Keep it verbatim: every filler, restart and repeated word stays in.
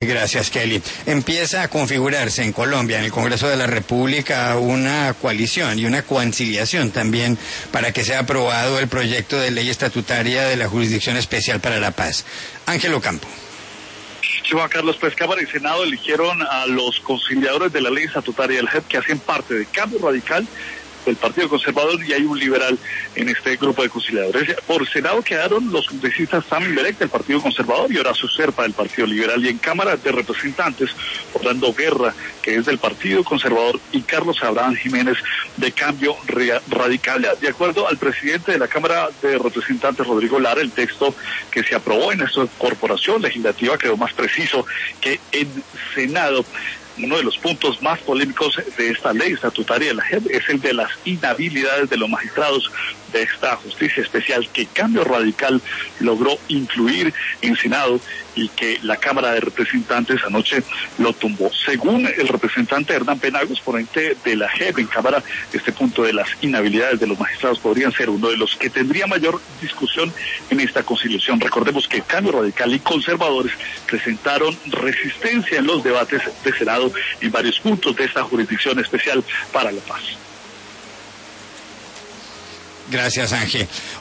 Gracias, Kelly. Empieza a configurarse en Colombia, en el Congreso de la República, una coalición y una conciliación también para que sea aprobado el proyecto de ley estatutaria de la Jurisdicción Especial para la Paz. Ángel Ocampo. Sí, Juan Carlos, pues Cámara y Senado eligieron a los conciliadores de la ley estatutaria del J E P que hacen parte de Cambio Radical, del Partido Conservador, y hay un liberal en este grupo de conciliadores. Por Senado quedaron los congresistas Sami Berek del Partido Conservador y Horacio Serpa del Partido Liberal, y en Cámara de Representantes Orlando Guerra, que es del Partido Conservador, y Carlos Abraham Jiménez de Cambio Radical. De acuerdo al presidente de la Cámara de Representantes, Rodrigo Lara, el texto que se aprobó en esta corporación legislativa quedó más preciso que en Senado. Uno de los puntos más polémicos de esta ley estatutaria de la J E P es el de las inhabilidades de los magistrados de esta justicia especial, que Cambio Radical logró incluir en Senado y que la Cámara de Representantes anoche lo tumbó. Según el representante Hernán Penagos, ponente de la J E P en Cámara, este punto de las inhabilidades de los magistrados podrían ser uno de los que tendría mayor discusión en esta conciliación. Recordemos que Cambio Radical y conservadores presentaron resistencia en los debates de Senado en varios puntos de esta Jurisdicción Especial para la Paz. Gracias, Ángel.